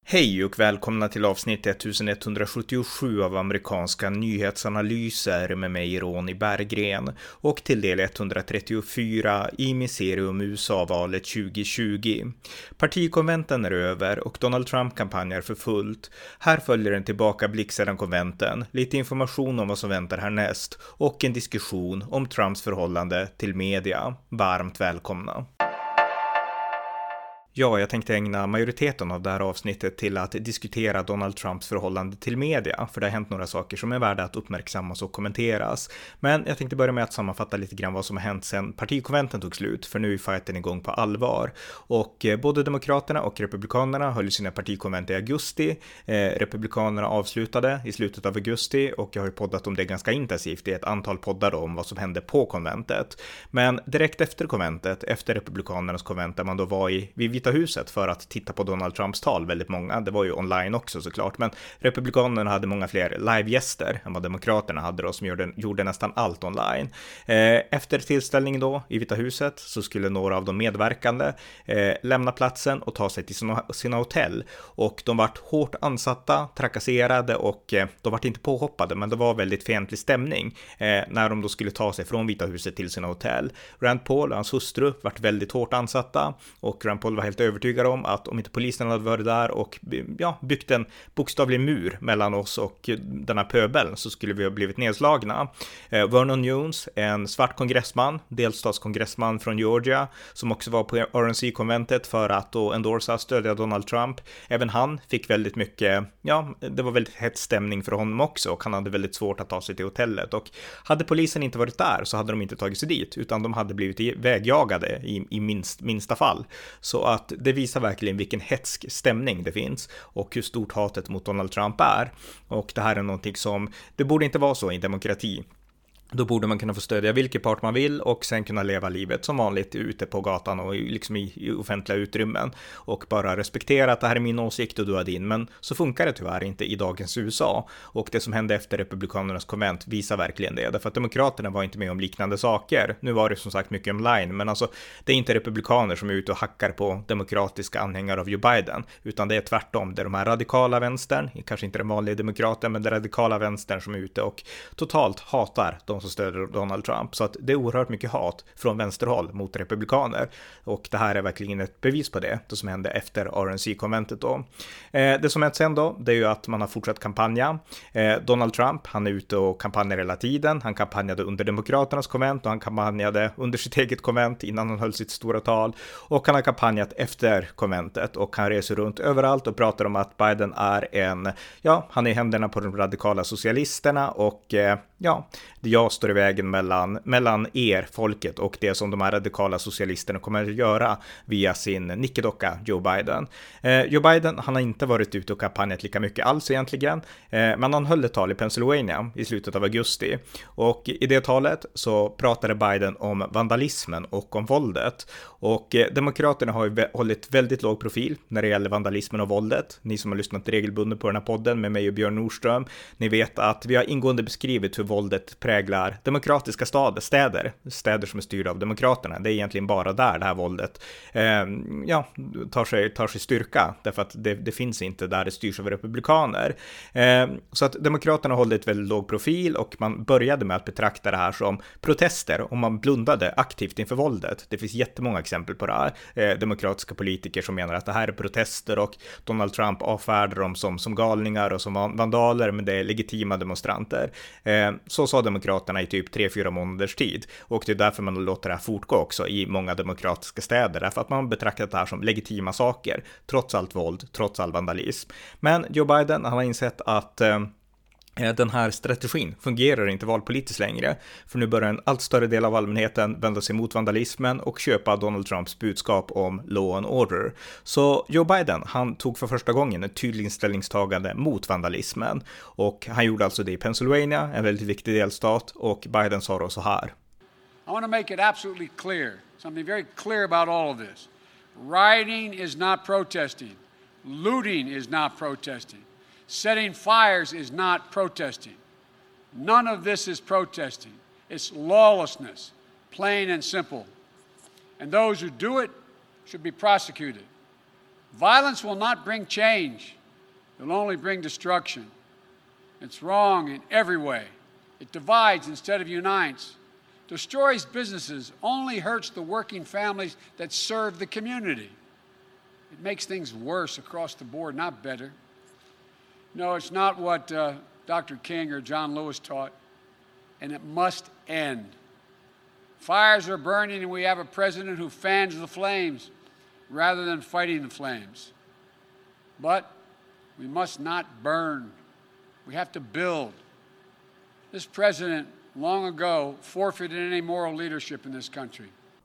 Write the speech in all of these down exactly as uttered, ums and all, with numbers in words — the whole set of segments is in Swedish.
Hej och välkomna till avsnitt elvahundrasjuttiosju av amerikanska nyhetsanalyser med mig Ronny Berggren och till del etthundratrettiofyra i min serie om U S A-valet tjugohundratjugo. Partikonventen är över och Donald Trump kampanjar för fullt. Här följer en tillbakablick sedan konventen, lite information om vad som väntar härnäst och en diskussion om Trumps förhållande till media. Varmt välkomna! Ja, jag tänkte ägna majoriteten av det här avsnittet till att diskutera Donald Trumps förhållande till media, för det har hänt några saker som är värda att uppmärksammas och kommenteras. Men jag tänkte börja med att sammanfatta lite grann vad som har hänt sedan partikonventen tog slut, för nu är fighten igång på allvar. Och eh, både Demokraterna och Republikanerna höll sina partikonvent i augusti. Eh, Republikanerna avslutade i slutet av augusti och jag har ju poddat om det ganska intensivt i ett antal poddar om vad som hände på konventet. Men direkt efter konventet, efter Republikanernas konvent där man då var i vid Vita huset för att titta på Donald Trumps tal, väldigt många, det var ju online också såklart, men Republikanerna hade många fler livegäster än vad Demokraterna hade då, som gjorde, gjorde nästan allt online. Eh, efter tillställningen då i Vita huset så skulle några av de medverkande eh, lämna platsen och ta sig till sina, sina hotell, och de vart hårt ansatta, trakasserade och eh, de vart inte påhoppade, men det var väldigt fientlig stämning eh, när de då skulle ta sig från Vita huset till sina hotell. Rand Paul och hans hustru vart väldigt hårt ansatta, och Rand Paul var helt övertygad om att om inte polisen hade varit där och ja, byggt en bokstavlig mur mellan oss och den här pöbeln så skulle vi ha blivit nedslagna. Eh, Vernon Jones, en svart kongressman, delstatskongressman från Georgia, som också var på R N C-konventet för att då endorsa, stödja Donald Trump. Även han fick väldigt mycket, ja, det var väldigt hett stämning för honom också, och han hade väldigt svårt att ta sig till hotellet. Och hade polisen inte varit där så hade de inte tagit sig dit, utan de hade blivit vägjagade i, i minst, minsta fall. Så att det visar verkligen vilken hetsk stämning det finns och hur stort hatet mot Donald Trump är. Och det här är någonting som, det borde inte vara så i en demokrati. Då borde man kunna få stödja vilken part man vill och sen kunna leva livet som vanligt ute på gatan och liksom i, i offentliga utrymmen och bara respektera att det här är min åsikt och du har din. Men så funkar det tyvärr inte i dagens U S A, och det som hände efter Republikanernas konvent visar verkligen det, därför att Demokraterna var inte med om liknande saker. Nu var det som sagt mycket online, men alltså det är inte republikaner som är ute och hackar på demokratiska anhängare av Joe Biden, utan det är tvärtom. Det är de här radikala vänstern, kanske inte den vanliga demokraten, men den radikala vänstern som är ute och totalt hatar de som stöder Donald Trump. Så att det är oerhört mycket hat från vänsterhåll mot republikaner, och det här är verkligen ett bevis på det, det som hände efter R N C-konventet då. Eh, det som hänt sen då, det är ju att man har fortsatt kampanja. Eh, Donald Trump, han är ute och kampanjar hela tiden. Han kampanjade under Demokraternas konvent och han kampanjade under sitt eget konvent innan han höll sitt stora tal, och han har kampanjat efter konventet, och han reser runt överallt och pratar om att Biden är en, ja, han är i händerna på de radikala socialisterna, och eh, ja, jag står i vägen mellan, mellan er, folket, och det som de här radikala socialisterna kommer att göra via sin nickedocka Joe Biden. Eh, Joe Biden, han har inte varit ute och kampanjat lika mycket alls egentligen, eh, men han höll ett tal i Pennsylvania i slutet av augusti, och i det talet så pratade Biden om vandalismen och om våldet, och eh, Demokraterna har ju hållit väldigt låg profil när det gäller vandalismen och våldet. Ni som har lyssnat regelbundet på den här podden med mig och Björn Nordström, ni vet att vi har ingående beskrivit hur våldet präglar demokratiska städer, städer, städer som är styrda av demokraterna. Det är egentligen bara där det här våldet eh, ja, tar, sig, tar sig styrka, därför att det, det finns inte där det styrs av republikaner. Eh, så att demokraterna håller ett väldigt låg profil, och man började med att betrakta det här som protester, och man blundade aktivt inför våldet. Det finns jättemånga exempel på det här. Eh, demokratiska politiker som menar att det här är protester, och Donald Trump avfärdar dem som, som galningar och som vandaler, men det är legitima demonstranter. Eh, så sa demokraterna i typ tre fyra månaders tid, och det är därför man låter det här fortgå också i många demokratiska städer, därför att man betraktar det här som legitima saker, trots allt våld, trots all vandalism. Men Joe Biden, han har insett att eh, den här strategin fungerar inte valpolitiskt längre, för nu börjar en allt större del av allmänheten vända sig mot vandalismen och köpa Donald Trumps budskap om law and order. Så Joe Biden, han tog för första gången ett tydligt ställningstagande mot vandalismen, och han gjorde alltså det i Pennsylvania, en väldigt viktig delstat, och Biden sa då så här: I want to make it absolutely clear, something very clear about all of this. Rioting is not protesting. Looting is not protesting. Setting fires is not protesting. None of this is protesting. It's lawlessness, plain and simple. And those who do it should be prosecuted. Violence will not bring change. It will only bring destruction. It's wrong in every way. It divides instead of unites. Destroys businesses, only hurts the working families that serve the community. It makes things worse across the board, not better. No, it's not what uh, Doctor King or John Lewis taught, and it must end. Fires are burning, and we have a president who fans the flames rather than fighting the flames. But we must not burn. We have to build. This president long ago forfeited any moral leadership in this country.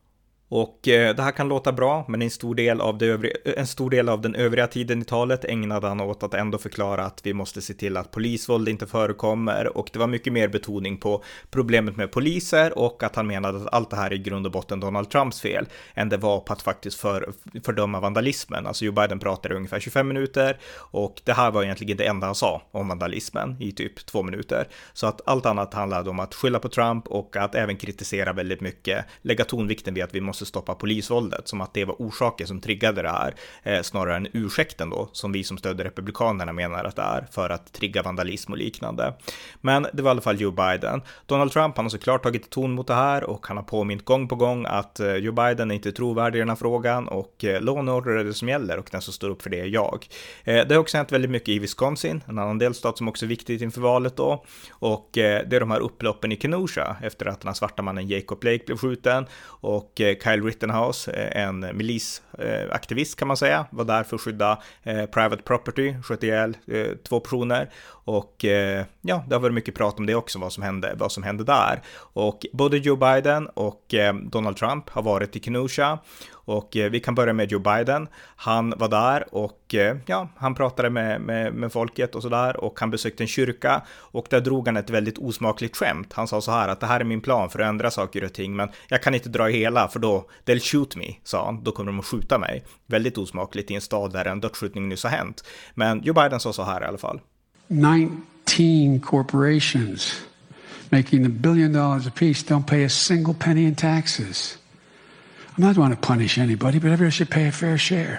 Och eh, det här kan låta bra, men en stor, del av det övriga, en stor del av den övriga tiden i talet ägnade han åt att ändå förklara att vi måste se till att polisvåld inte förekommer, och det var mycket mer betoning på problemet med poliser och att han menade att allt det här är i grund och botten Donald Trumps fel än det var på att faktiskt för, fördöma vandalismen. Alltså Joe Biden pratade ungefär tjugofem minuter och det här var egentligen det enda han sa om vandalismen i typ två minuter. Så att allt annat handlade om att skylla på Trump och att även kritisera väldigt mycket, lägga tonvikten vid att vi måste stoppa polisvåldet, som att det var orsaker som triggade det här, eh, snarare än ursäkten då, som vi som stödde republikanerna menar att det är, för att trigga vandalism och liknande. Men det var i alla fall Joe Biden. Donald Trump, han har såklart tagit ton mot det här och han har påmint gång på gång att eh, Joe Biden är inte trovärdig i den här frågan och eh, law and order är det som gäller och den som står upp för det är jag. Eh, det har också hänt väldigt mycket i Wisconsin, en annan delstat som också är viktigt inför valet då, och eh, det är de här upploppen i Kenosha efter att den här svarta mannen Jacob Blake blev skjuten och eh, Kyle Rittenhouse, en milisaktivist kan man säga, var där för att skydda eh, private property, sköt ihjäl eh, två personer och eh, ja, det har varit mycket prat om det också, vad som hände, vad som hände där. Och både Joe Biden och eh, Donald Trump har varit i Kenosha och eh, vi kan börja med Joe Biden. Han var där och eh, ja, han pratade med, med, med folket och sådär och han besökte en kyrka och där drog han ett väldigt osmakligt skämt. Han sa så här att det här är min plan för att ändra saker och ting, men jag kan inte dra hela för då they'll shoot me, sa han. Då kommer de att skjuta mig. Väldigt osmakligt i en stad där en dödsskjutning nyss har hänt. Men Joe Biden sa så här i alla fall. nineteen corporations making a billion dollars apiece don't pay a single penny in taxes. I'm not going to punish anybody, but everybody should pay a fair share.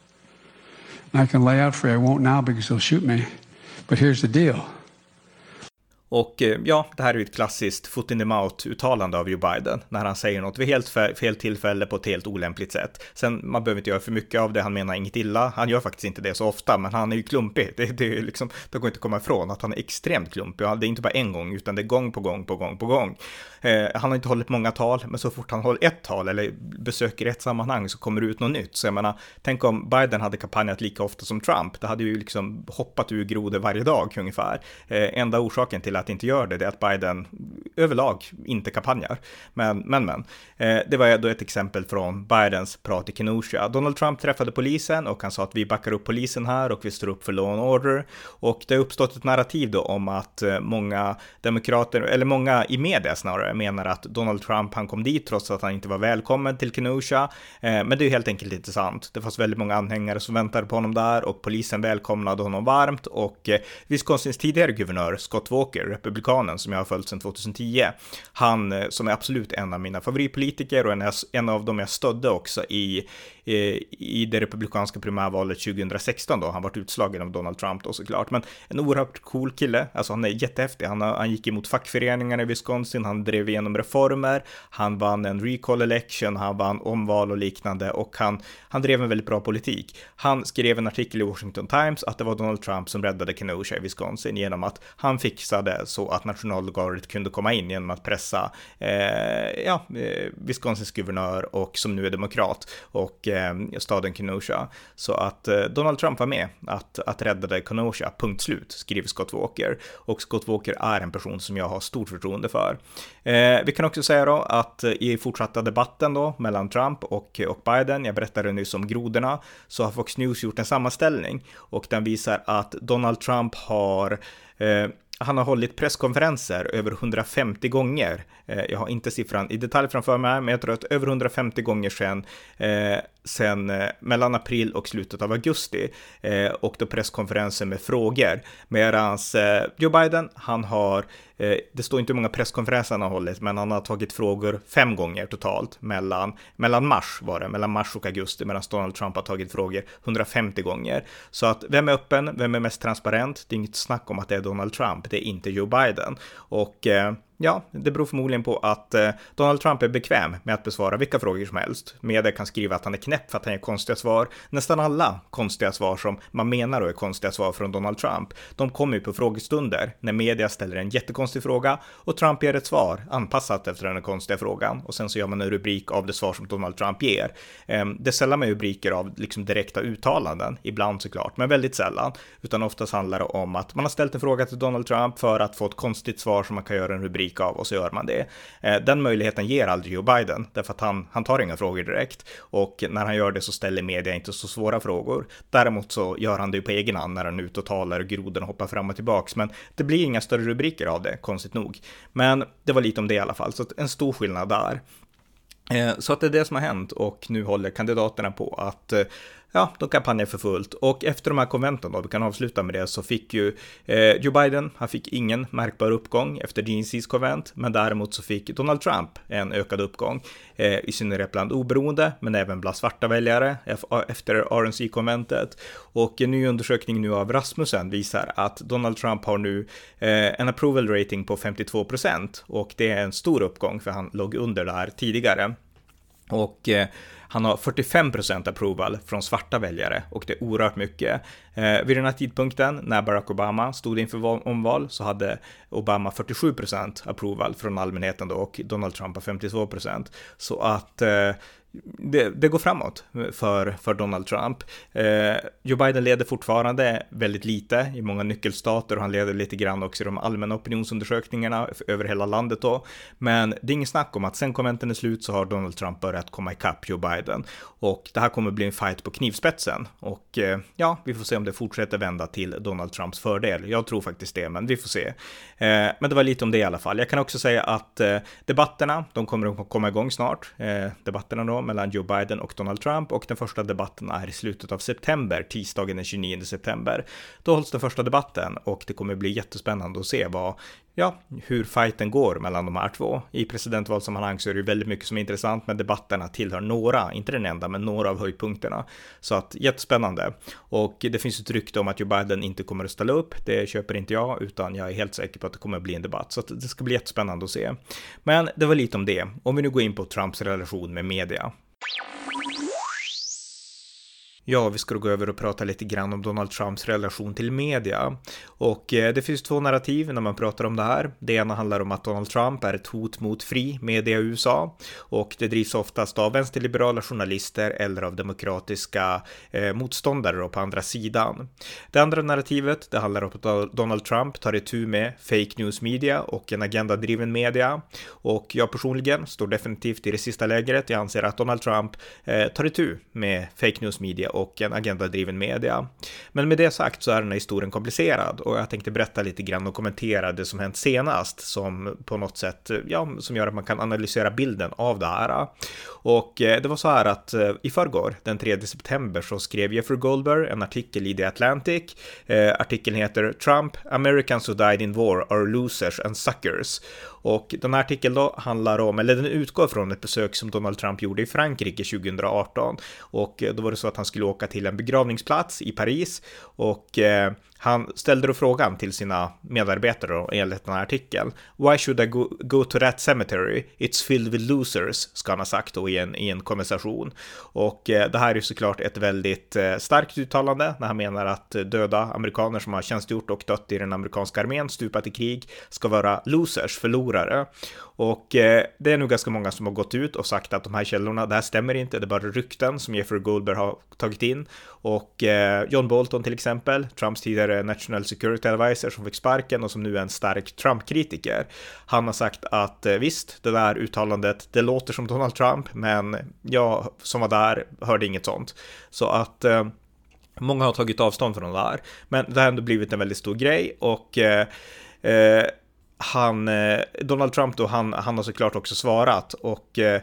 And I can lay out for you. I won't now because they'll shoot me. But here's the deal. Och ja, det här är ju ett klassiskt foot in the mouth-uttalande av Joe Biden när han säger något vid helt fel tillfälle på ett helt olämpligt sätt. Sen, man behöver inte göra för mycket av det, han menar inget illa. Han gör faktiskt inte det så ofta, men han är ju klumpig. Det, det, är liksom, det går inte att komma ifrån att han är extremt klumpig. Det är inte bara en gång, utan det är gång på gång på gång på gång. Eh, han har inte hållit många tal, men så fort han håller ett tal eller besöker ett sammanhang så kommer det ut något nytt. Så jag menar, tänk om Biden hade kampanjat lika ofta som Trump. Det hade ju liksom hoppat ur grodor varje dag ungefär. Eh, enda orsaken till att inte gör det, det är att Biden överlag inte kampanjar. Men, men, men. Eh, det var då ett exempel från Bidens prat i Kenosha. Donald Trump träffade polisen och han sa att vi backar upp polisen här och vi står upp för law and order. Och det har uppstått ett narrativ då om att eh, många demokrater, eller många i media snarare, menar att Donald Trump, han kom dit trots att han inte var välkommen till Kenosha. Eh, men det är ju helt enkelt inte sant. Det fanns väldigt många anhängare som väntade på honom där och polisen välkomnade honom varmt och eh, Wisconsins tidigare guvernör Scott Walker, republikanen som jag har följt sedan tjugohundratio, han eh, som är absolut en av mina favoritpolitiker och en, en av dem jag stödde också i i det republikanska primärvalet tjugohundrasexton då. Han var utslagen av Donald Trump då såklart. Men en oerhört cool kille. Alltså han är jättehäftig. Han, han gick emot fackföreningarna i Wisconsin. Han drev igenom reformer. Han vann en recall election. Han vann omval och liknande. Och han, han drev en väldigt bra politik. Han skrev en artikel i Washington Times att det var Donald Trump som räddade Kenosha i Wisconsin genom att han fixade så att nationalgardet kunde komma in genom att pressa eh, ja, eh, Wisconsins guvernör och som nu är demokrat och staden Kenosha. Så att eh, Donald Trump var med att, att rädda det Kenosha, punkt slut, skriver Scott Walker. Och Scott Walker är en person som jag har stort förtroende för. Eh, vi kan också säga då att i fortsatta debatten då mellan Trump och, och Biden, jag berättade nyss om grodorna, så har Fox News gjort en sammanställning och den visar att Donald Trump har eh, han har hållit presskonferenser över hundrafemtio gånger. Jag har inte siffran i detalj framför mig, men jag tror att över hundrafemtio gånger sedan, eh, sedan eh, mellan april och slutet av augusti. Eh, och då presskonferenser med frågor. Medan eh, Joe Biden, han har eh, det står inte hur många presskonferenser han har hållit, men han har tagit frågor fem gånger totalt mellan, mellan mars var det, mellan mars och augusti, medan Donald Trump har tagit frågor hundrafemtio gånger. Så att vem är öppen, vem är mest transparent? Det är inget snack om att det är Donald Trump, det är inte Joe Biden. Och eh, ja, det beror förmodligen på att eh, Donald Trump är bekväm med att besvara vilka frågor som helst. Media kan skriva att han är knäpp för att han ger konstiga svar. Nästan alla konstiga svar som man menar då är konstiga svar från Donald Trump, de kommer ju på frågestunder när media ställer en jättekonstig fråga och Trump ger ett svar anpassat efter den konstiga frågan, och sen så gör man en rubrik av det svar som Donald Trump ger. Eh, det är sällan med rubriker av liksom direkta uttalanden, ibland såklart, men väldigt sällan, utan oftast handlar det om att man har ställt en fråga till Donald Trump för att få ett konstigt svar som man kan göra en rubrik av, och så gör man det. Den möjligheten ger aldrig Joe Biden, därför att han, han tar inga frågor direkt, och när han gör det så ställer media inte så svåra frågor. Däremot så gör han det på egen hand när han är ute och talar och grodorna hoppar fram och tillbaks, men det blir inga större rubriker av det, konstigt nog. Men det var lite om det i alla fall, så en stor skillnad där. Så att det är det som har hänt, och nu håller kandidaterna på att ja, de kampanjar för fullt. Och efter de här konventen då, vi kan avsluta med det, så fick ju eh, Joe Biden, han fick ingen märkbar uppgång efter D N C:s konvent, men däremot så fick Donald Trump en ökad uppgång, eh, i synnerhet bland oberoende, men även bland svarta väljare efter R N C-konventet. Och en ny undersökning nu av Rasmussen visar att Donald Trump har nu eh, en approval rating på femtiotvå procent, och det är en stor uppgång, för han låg under där tidigare. Och eh, han har fyrtiofem procent approval från svarta väljare, och det är oerhört mycket. Eh, vid den här tidpunkten, när Barack Obama stod inför omval, så hade Obama fyrtiosju procent approval från allmänheten då, och Donald Trump har femtiotvå procent. Så att eh, Det, det går framåt för, för Donald Trump. Eh, Joe Biden leder fortfarande väldigt lite i många nyckelstater, och han leder lite grann också i de allmänna opinionsundersökningarna över hela landet då. Men det är ingen snack om att sen konventen är slut så har Donald Trump börjat komma ikapp Joe Biden. Och det här kommer bli en fight på knivspetsen. Och eh, ja, vi får se om det fortsätter vända till Donald Trumps fördel. Jag tror faktiskt det, men vi får se. Eh, men det var lite om det i alla fall. Jag kan också säga att eh, debatterna, de kommer att komma igång snart. Eh, debatterna då mellan Joe Biden och Donald Trump, och den första debatten är i slutet av september, tisdagen den tjugonionde september. Då hålls den första debatten, och det kommer bli jättespännande att se vad, ja, hur fighten går mellan de här två. I presidentvalssammanhang så är det väldigt mycket som är intressant, men debatterna tillhör några, inte den enda, men några av höjdpunkterna. Så att jättespännande. Och det finns ett rykte om att Joe Biden inte kommer att ställa upp. Det köper inte jag, utan jag är helt säker på att det kommer att bli en debatt. Så att det ska bli jättespännande att se. Men det var lite om det. Om vi nu går in på Trumps relation med media. Ja, vi ska gå över och prata lite grann om Donald Trumps relation till media. Och eh, det finns två narrativ när man pratar om det här. Det ena handlar om att Donald Trump är ett hot mot fri media i U S A. Och det drivs oftast av vänsterliberala journalister eller av demokratiska eh, motståndare då på andra sidan. Det andra narrativet, det handlar om att Donald Trump tar itu med fake news media och en agendadriven media. Och jag personligen står definitivt i det sista lägret. Jag anser att Donald Trump eh, tar itu med fake news media och en agendadriven media. Men med det sagt så är den här historien komplicerad, och jag tänkte berätta lite grann och kommentera det som hänt senast, som på något sätt, ja, som gör att man kan analysera bilden av det här. Och eh, det var så här att eh, i förrgår, den tredje september, så skrev Jeffrey Goldberg en artikel i The Atlantic. Eh, artikeln heter Trump, Americans who died in war are losers and suckers. Och den här artikeln då handlar om, eller den utgår från ett besök som Donald Trump gjorde i Frankrike tjugoarton. Och då var det så att han skulle åka till en begravningsplats i Paris, och eh, han ställde då frågan till sina medarbetare då, enligt den här artikeln. Why should I go, go to that cemetery? It's filled with losers, ska han ha sagt då i en, i en konversation. Och eh, det här är såklart ett väldigt eh, starkt uttalande när han menar att döda amerikaner som har tjänstgjort och dött i den amerikanska armén, stupat i krig, ska vara losers, förlorare. Och eh, det är nog ganska många som har gått ut och sagt att de här källorna, det här stämmer inte, det är bara rykten som Jeffrey Goldberg har tagit in. Och eh, John Bolton till exempel, Trumps tidigare National Security Advisor som fick sparken och som nu är en stark Trump-kritiker. Han har sagt att eh, visst, det där uttalandet, det låter som Donald Trump, men jag som var där hörde inget sånt. Så att eh, många har tagit avstånd från det här. Men det har ändå blivit en väldigt stor grej, och eh, eh, han, eh, Donald Trump då, han, han har såklart också svarat, och eh,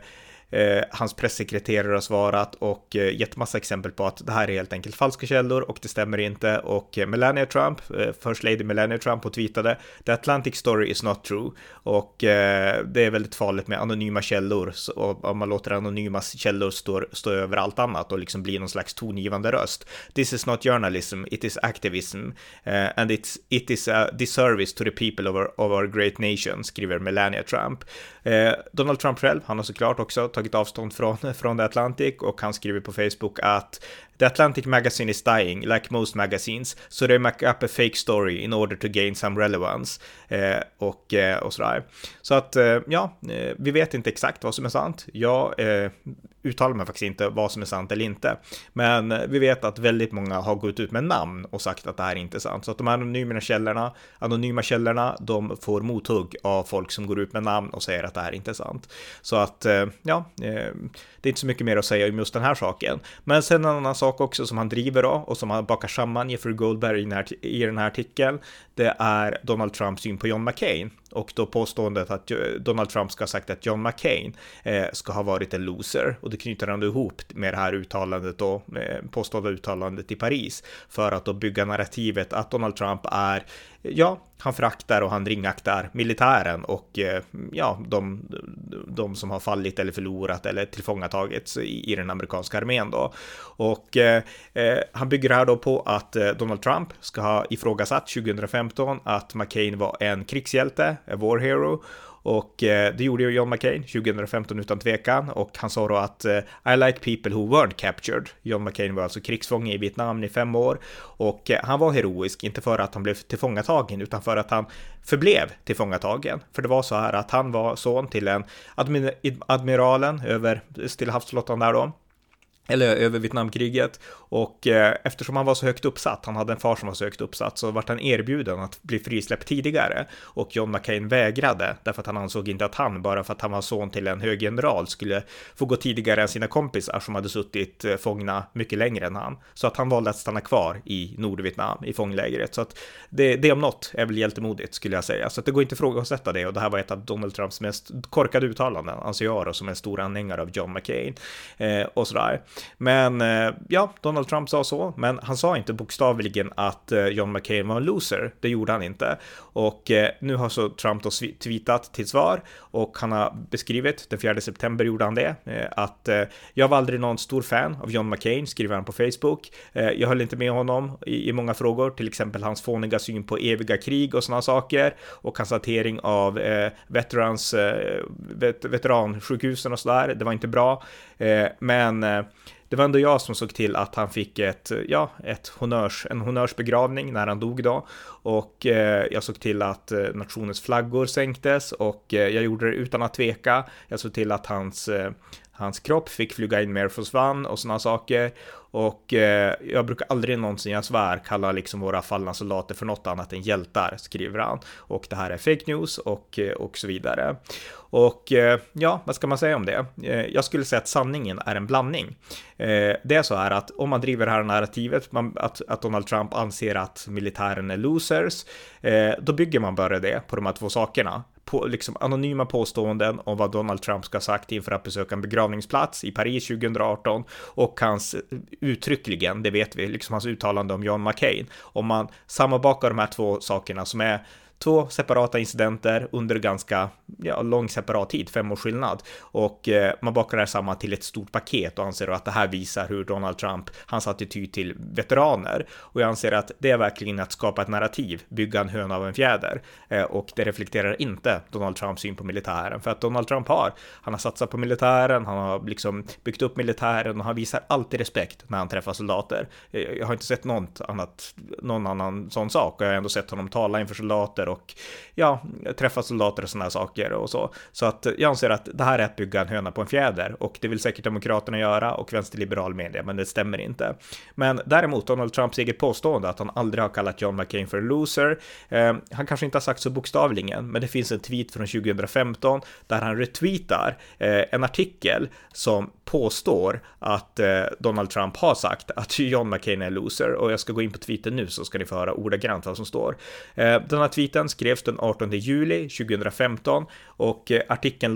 eh, hans pressekreterare har svarat och eh, gett massa exempel på att det här är helt enkelt falska källor och det stämmer inte. Och eh, Melania Trump, eh, First Lady Melania Trump, och tweetade "The Atlantic story is not true", och eh, det är väldigt farligt med anonyma källor, så, och om man låter anonyma källor stå, stå över allt annat och liksom bli någon slags tongivande röst. "This is not journalism, it is activism, uh, and it's, it is a disservice to the people of our, of our great nation", skriver Melania Trump. Eh, Donald Trump själv, han har såklart också tagit avstånd från, från The Atlantic, och han skriver på Facebook att "The Atlantic magazine is dying, like most magazines, so they make up a fake story in order to gain some relevance", eh, och, eh, och sådär. Så att, eh, ja, eh, vi vet inte exakt vad som är sant. Jag eh, uttalar mig faktiskt inte vad som är sant eller inte, men vi vet att väldigt många har gått ut med namn och sagt att det här är inte sant. Så att de här anonyma källorna, anonyma källorna, de får mothugg av folk som går ut med namn och säger att det här är inte sant. Så att, ja, det är inte så mycket mer att säga om just den här saken. Men sen en annan sak också som han driver då, och som han bakar samman Jeffrey Goldberg i den här, i den här artikeln, det är Donald Trumps syn på John McCain. Och då påståendet att Donald Trump ska ha sagt att John McCain eh, ska ha varit en loser. Och det knyter han ihop med det här uttalandet då, eh, påstådda uttalandet i Paris, för att då bygga narrativet att Donald Trump är, ja, han föraktar och han ringaktar militären och eh, ja, de, de som har fallit eller förlorat eller tillfångatagits i, i den amerikanska armén då. Och eh, han bygger det här då på att eh, Donald Trump ska ha ifrågasatt tjugohundrafemton att McCain var en krigshjälte, a war hero. Och eh, det gjorde ju John McCain tjugohundrafemton utan tvekan, och han sa då att eh, "I like people who weren't captured". John McCain var alltså krigsfånge i Vietnam i fem år, och eh, han var heroisk, inte för att han blev tillfångatagen utan för att han förblev tillfångatagen. För det var så här att han var son till en admir- admiralen över Stilla havsflottan där då, eller över Vietnamkriget, och eh, eftersom han var så högt uppsatt, han hade en far som var så högt uppsatt, så vart han erbjuden att bli frisläppt tidigare, och John McCain vägrade därför att han ansåg inte att han, bara för att han var son till en hög general, skulle få gå tidigare än sina kompisar som hade suttit eh, fångna mycket längre än han. Så att han valde att stanna kvar i Nordvietnam i fånglägret. Så att det, det om något är väl hjältemodigt, skulle jag säga. Så att det går inte att ifrågasätta det, och det här var ett av Donald Trumps mest korkade uttalanden, anser jag då, som en stor anhängare av John McCain eh, och sådär. Men ja, Donald Trump sa så, men han sa inte bokstavligen att John McCain var en loser. Det gjorde han inte. Och nu har så Trump då tweetat till svar, och han har beskrivit, den fjärde september gjorde han det, att "Jag var aldrig någon stor fan av John McCain", skriver han på Facebook. "Jag höll inte med honom i, i många frågor, till exempel hans fåniga syn på eviga krig och sådana saker, och hans hantering av eh, veterans, eh, vet, veteransjukhusen och sådär. Det var inte bra. Eh, men eh, det var ändå jag som såg till att han fick ett, ja, ett honörs, en honnörsbegravning när han dog då, och eh, jag såg till att eh, nationens flaggor sänktes, och eh, jag gjorde det utan att tveka. Jag såg till att hans, eh, hans kropp fick flyga in med Air Force One och sådana saker. Och eh, jag brukar aldrig någonsin, jag svär, kalla liksom våra fallna soldater för något annat än hjältar", skriver han. Och det här är fake news och, och så vidare. Och eh, ja, vad ska man säga om det? Eh, jag skulle säga att sanningen är en blandning. Eh, det är så här att om man driver det här narrativet, man, att, att Donald Trump anser att militären är losers, eh, då bygger man bara det på de här två sakerna. På, liksom anonyma påståenden om vad Donald Trump ska ha sagt inför att besöka en begravningsplats i Paris tjugohundraarton, och hans uttryckligen, det vet vi, liksom hans uttalande om John McCain. Om man sammanbakar de här två sakerna, som är två separata incidenter under ganska ja, lång separat tid, fem års skillnad, och eh, man bakar det här samman till ett stort paket och anser att det här visar hur Donald Trump, hans attityd till veteraner, och jag anser att det är verkligen att skapa ett narrativ, bygga en höna av en fjäder, eh, och det reflekterar inte Donald Trumps syn på militären, för att Donald Trump har, han har satsat på militären, han har liksom byggt upp militären, och han visar alltid respekt när han träffar soldater. eh, jag har inte sett något annat, någon annan sån sak, och jag har ändå sett honom tala inför soldater och ja, träffa soldater och sådana saker och så. Så att jag anser att det här är att bygga en höna på en fjäder, och det vill säkert demokraterna göra och vänsterliberal media, men det stämmer inte. Men däremot Donald Trumps eget påstående att han aldrig har kallat John McCain för en loser, eh, han kanske inte har sagt så bokstavligen, men det finns en tweet från tjugohundrafemton där han retweetar eh, en artikel som påstår att eh, Donald Trump har sagt att John McCain är en loser, och jag ska gå in på tweeten nu så ska ni få höra ordagrant vad som står. Eh, den här tweeten skrevs den artonde juli tjugohundrafemton, och eh, artikeln då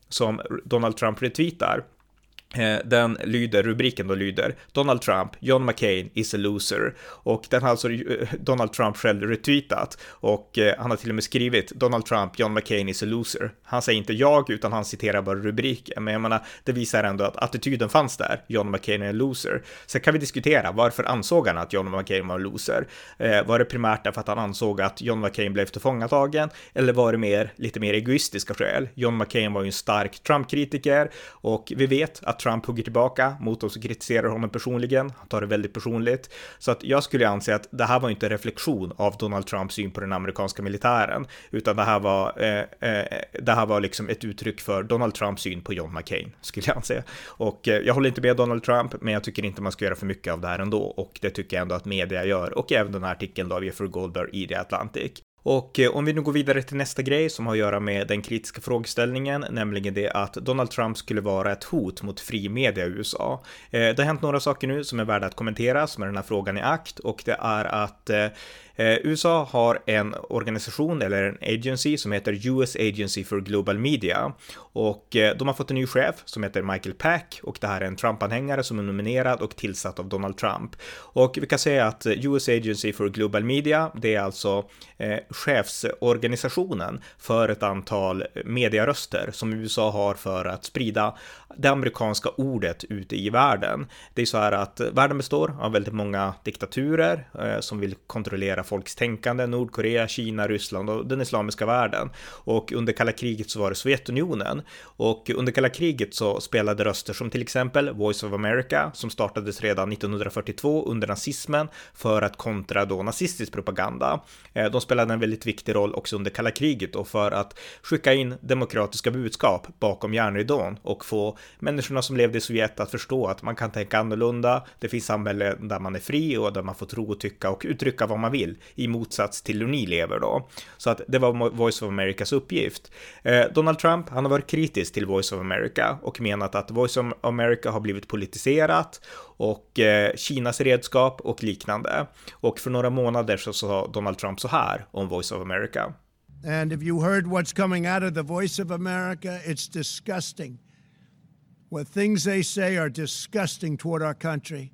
som Donald Trump retweetar, den lyder, rubriken då lyder Donald Trump, John McCain is a loser, och den har alltså Donald Trump själv retweetat, och han har till och med skrivit Donald Trump, John McCain is a loser. Han säger inte jag, utan han citerar bara rubriken, men jag menar, det visar ändå att attityden fanns där. John McCain är en loser. Så kan vi diskutera, varför ansåg han att John McCain var en loser? Eh, var det primärt därför att han ansåg att John McCain blev tillfångatagen, eller var det mer, lite mer egoistiska skäl? John McCain var ju en stark Trump-kritiker, och vi vet att Trump hugger tillbaka mot de som kritiserar honom personligen. Han tar det väldigt personligt. Så att jag skulle anse att det här var inte en reflektion av Donald Trumps syn på den amerikanska militären, utan det här var, eh, eh, det här var liksom ett uttryck för Donald Trumps syn på John McCain, skulle jag anse. Och eh, jag håller inte med Donald Trump, men jag tycker inte man ska göra för mycket av det här ändå, och det tycker jag ändå att media gör, och även den här artikeln då av Jeffrey Goldberg i The Atlantic. Och om vi nu går vidare till nästa grej som har att göra med den kritiska frågeställningen, nämligen det att Donald Trump skulle vara ett hot mot fri media i U S A. Det har hänt några saker nu som är värda att kommenteras med den här frågan i akt, och det är att U S A har en organisation eller en agency som heter U S Agency for Global Media, och de har fått en ny chef som heter Michael Pack, och det här är en Trump-anhängare som är nominerad och tillsatt av Donald Trump. Och vi kan säga att U S Agency for Global Media, det är alltså eh, chefsorganisationen för ett antal mediaröster som U S A har för att sprida det amerikanska ordet ute i världen. Det är så här att världen består av väldigt många diktaturer eh, som vill kontrollera folks tänkande, Nordkorea, Kina, Ryssland och den islamiska världen. Och under kalla kriget så var det Sovjetunionen, och under kalla kriget så spelade röster som till exempel Voice of America, som startades redan nittonhundrafyrtiotvå under nazismen för att kontra då nazistisk propaganda. Eh, de spelade en väldigt viktig roll också under kalla kriget, och för att skicka in demokratiska budskap bakom järnridån och få människorna som levde i Sovjet att förstå att man kan tänka annorlunda, det finns samhällen där man är fri och där man får tro och tycka och uttrycka vad man vill, i motsats till hur ni lever då. Så att det var Voice of Americas uppgift. Eh, Donald Trump, han har varit kritisk till Voice of America och menat att Voice of America har blivit politiserat och eh, Kinas redskap och liknande. Och för några månader så sa Donald Trump så här om Voice of America. And if you heard what's coming out of the Voice of America, it's disgusting. What things they say are disgusting toward our country.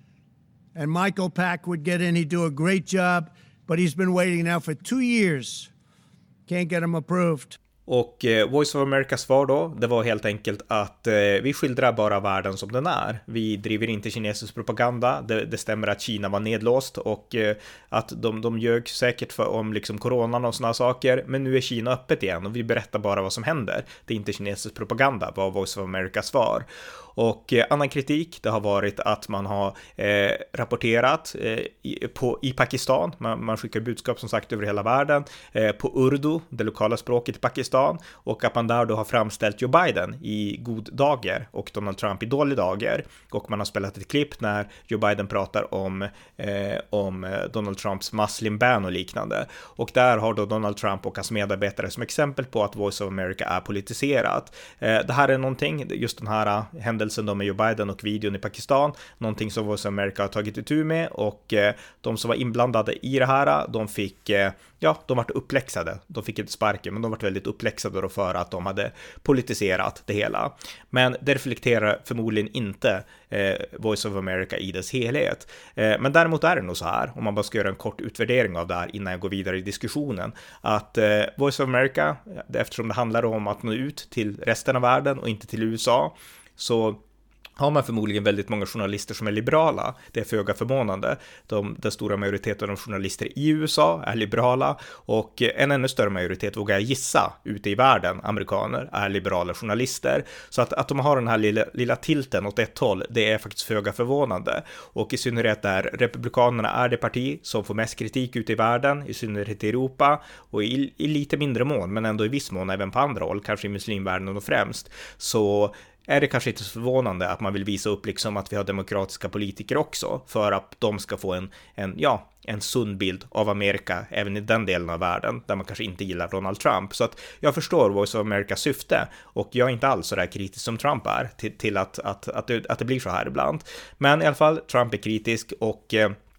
And Michael Pack would get in, he'd do a great job, but he's been waiting now for two years. Can't get him approved. Och eh, Voice of Americas svar då, det var helt enkelt att eh, vi skildrar bara världen som den är. Vi driver inte kinesisk propaganda. Det, det stämmer att Kina var nedlåst och eh, att de, de ljög säkert för, om liksom coronan och såna saker. Men nu är Kina öppet igen och vi berättar bara vad som händer. Det är inte kinesisk propaganda, var Voice of Americas svar. Och eh, annan kritik, det har varit att man har eh, rapporterat eh, i, på, i Pakistan. Man, man skickar budskap som sagt över hela världen eh, på urdu, det lokala språket i Pakistan, och att man där då har framställt Joe Biden i god dagar och Donald Trump i dålig dagar. Och man har spelat ett klipp när Joe Biden pratar om, eh, om Donald Trumps Muslim ban och liknande. Och där har då Donald Trump och hans medarbetare som exempel på att Voice of America är politiserat. Eh, det här är någonting, just den här händelsen då med Joe Biden och videon i Pakistan, någonting som Voice of America har tagit itu med, och eh, de som var inblandade i det här, de fick, eh, ja, de vart uppläxade. De fick inte sparken, men de vart väldigt uppläxade då för att de hade politiserat det hela. Men det reflekterar förmodligen inte eh, Voice of America i dess helhet. Eh, men däremot är det nog så här, om man bara ska göra en kort utvärdering av det här innan jag går vidare i diskussionen, att eh, Voice of America, eftersom det handlar om att nå ut till resten av världen och inte till U S A, så har man förmodligen väldigt många journalister som är liberala. Det är föga förvånande. De, den stora majoriteten av journalister i U S A är liberala, och en ännu större majoritet, vågar jag gissa, ute i världen, amerikaner, är liberala journalister. Så att, att de har den här lilla, lilla tilten åt ett håll, det är faktiskt föga förvånande. Och i synnerhet där republikanerna är det parti som får mest kritik ute i världen, i synnerhet i Europa, och i, i lite mindre mån, men ändå i viss mån även på andra håll, kanske i muslimvärlden och främst, så är det kanske inte så förvånande att man vill visa upp liksom att vi har demokratiska politiker också, för att de ska få en, en, ja, en sund bild av Amerika även i den delen av världen där man kanske inte gillar Donald Trump. Så att jag förstår Voice of Americas syfte, och jag är inte alls så där kritisk som Trump är till, till att, att, att, det, att det blir så här ibland. Men i alla fall, Trump är kritisk, och eh,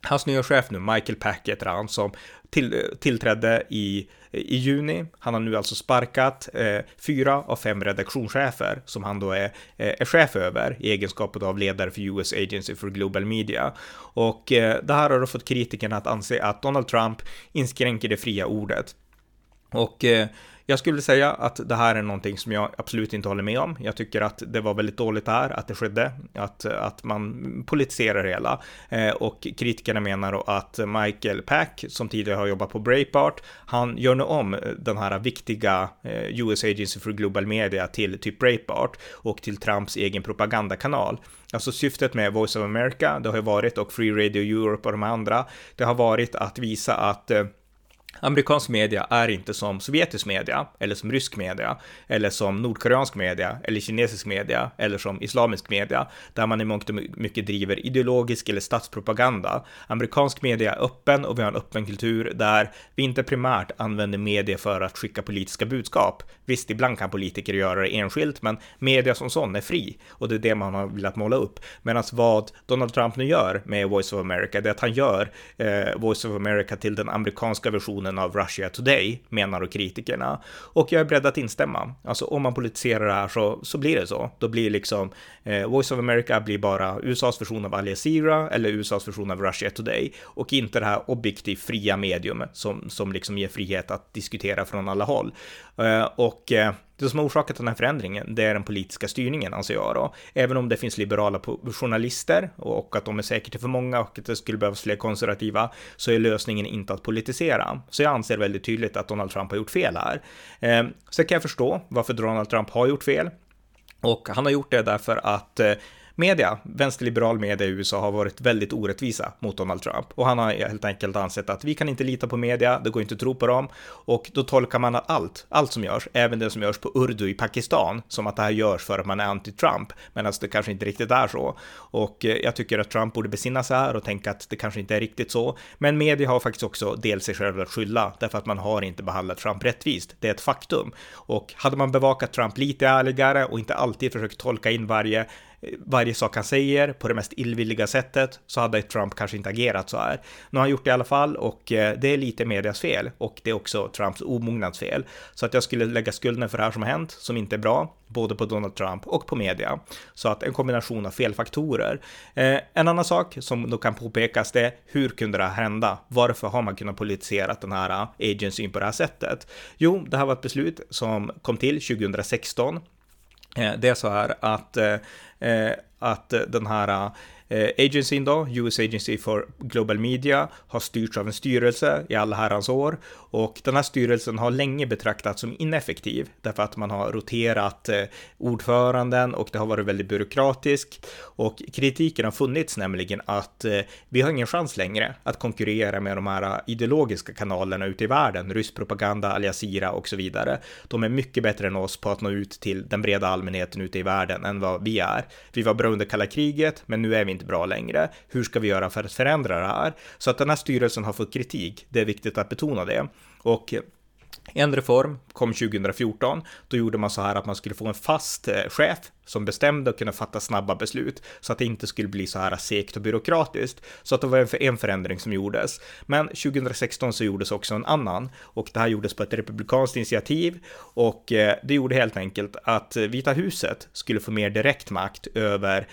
Hans nya chef nu, Michael Pack heter han, som till, tillträdde i, i juni. Han har nu alltså sparkat eh, fyra av fem redaktionschefer som han då är, eh, är chef över i egenskap av ledare för U S Agency for Global Media. Och eh, det här har då fått kritikerna att anse att Donald Trump inskränker det fria ordet. Och eh, jag skulle säga att det här är någonting som jag absolut inte håller med om. Jag tycker att det var väldigt dåligt där, att det skedde, att, att man politiserar hela. Eh, och kritikerna menar att Michael Pack, som tidigare har jobbat på Breitbart, han gör nu om den här viktiga eh, U S Agency for Global Media till typ Breitbart och till Trumps egen propagandakanal. Alltså syftet med Voice of America, det har ju varit, och Free Radio Europe och de andra, det har varit att visa att eh, amerikansk media är inte som sovjetisk media, eller som rysk media, eller som nordkoreansk media, eller kinesisk media, eller som islamisk media, där man i mångt och mycket driver ideologisk eller statspropaganda. Amerikansk media är öppen och vi har en öppen kultur där vi inte primärt använder media för att skicka politiska budskap. Visst, ibland kan politiker göra det enskilt, men media som sån är fri, och det är det man har velat måla upp. Medan vad Donald Trump nu gör med Voice of America, det är att han gör eh, Voice of America till den amerikanska versionen av Russia Today, menar och kritikerna. Och jag är beredd att instämma. Alltså om man politiserar det här så, så blir det så. Då blir liksom eh, Voice of America blir bara U S A:s version av Al Jazeera eller U S A:s version av Russia Today, och inte det här objektivt fria medium som, som liksom ger frihet att diskutera från alla håll. Eh, och eh, det som har orsakat den här förändringen, det är den politiska styrningen, anser jag då. Även om det finns liberala journalister och att de är säkert för många och att det skulle behövas fler konservativa, så är lösningen inte att politisera. Så jag anser väldigt tydligt att Donald Trump har gjort fel här. Eh, så kan jag förstå varför Donald Trump har gjort fel. Och han har gjort det därför att eh, media, vänsterliberal media i U S A har varit väldigt orättvisa mot Donald Trump, och han har helt enkelt ansett att vi kan inte lita på media, det går inte att tro på dem, och då tolkar man att allt, allt som görs, även det som görs på urdu i Pakistan, som att det här görs för att man är anti-Trump, medan det kanske inte riktigt är så. Och jag tycker att Trump borde besinna sig här och tänka att det kanske inte är riktigt så, men media har faktiskt också dels sig själv att skylla, därför att man har inte behandlat Trump rättvist, det är ett faktum. Och hade man bevakat Trump lite ärligare och inte alltid försökt tolka in varje varje sak han säger på det mest illvilliga sättet, så hade Trump kanske inte agerat så här. Nu har han gjort det i alla fall, och det är lite medias fel, och det är också Trumps omognadsfel. Så att jag skulle lägga skulden för det här som har hänt, som inte är bra, både på Donald Trump och på media. Så att en kombination av felfaktorer. Eh, en annan sak som då kan påpekas, det är hur kunde det här hända? Varför har man kunnat politisera den här agencyn på det här sättet? Jo, det här var ett beslut som kom till tjugo sexton. Det är så här att, eh, att den här eh, agencyn då, U S Agency for Global Media, har styrts av en styrelse i alla herrans år, och den här styrelsen har länge betraktats som ineffektiv därför att man har roterat eh, ordföranden, och det har varit väldigt byråkratisk, och kritiken har funnits nämligen att eh, vi har ingen chans längre att konkurrera med de här ideologiska kanalerna ute i världen, rysk propaganda, Al Jazeera och så vidare. De är mycket bättre än oss på att nå ut till den breda allmänheten ute i världen än vad vi är. Vi var bra under kalla kriget, men nu är vi inte bra längre. Hur ska vi göra för att förändra det här? Så att den här styrelsen har fått kritik, det är viktigt att betona det. Och en reform kom tjugo fjorton, då gjorde man så här att man skulle få en fast eh, chef som bestämde och kunde fatta snabba beslut, så att det inte skulle bli så här segt och byråkratiskt. Så att det var en, en förändring som gjordes. Men tjugo sexton så gjordes också en annan, och det här gjordes på ett republikanskt initiativ, och eh, det gjorde helt enkelt att Vita huset skulle få mer direkt makt över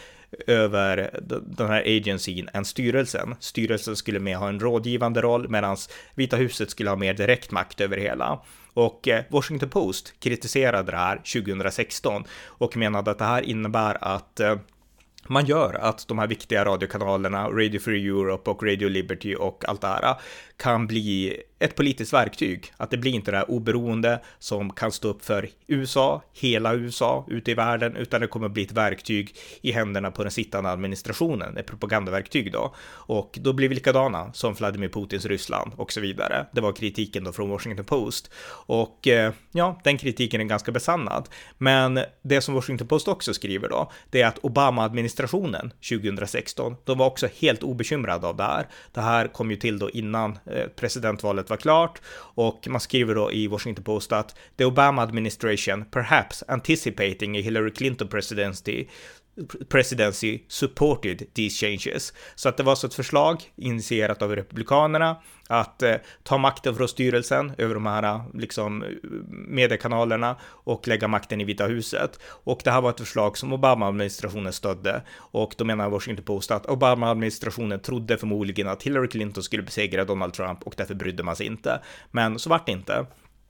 över den här agencyn än styrelsen. Styrelsen skulle mer ha en rådgivande roll, medan Vita huset skulle ha mer direkt makt över hela. Och Washington Post kritiserade det här tjugo sexton och menade att det här innebär att man gör att de här viktiga radiokanalerna, Radio Free Europe och Radio Liberty och allt det här, kan bli ett politiskt verktyg. Att det blir inte det här oberoende som kan stå upp för U S A, hela U S A ute i världen, utan det kommer bli ett verktyg i händerna på den sittande administrationen, ett propagandaverktyg då. Och då blir vi likadana som Vladimir Putins Ryssland och så vidare. Det var kritiken då från Washington Post. Och ja, den kritiken är ganska besannad. Men det som Washington Post också skriver då, det är att Obama-administrationen tjugo sexton, de var också helt obekymrade av det här. Det här kom ju till då innan presidentvalet var klart, och man skriver då i Washington Post att the Obama administration perhaps anticipating a Hillary Clinton presidency presidency supported these changes. Så att det var så ett förslag initierat av republikanerna att eh, ta makten från styrelsen över de här liksom mediekanalerna och lägga makten i Vita huset. Och det här var ett förslag som Obama-administrationen stödde, och då menar Washington Post att Obama-administrationen trodde förmodligen att Hillary Clinton skulle besegra Donald Trump, och därför brydde man sig inte. Men så vart det inte.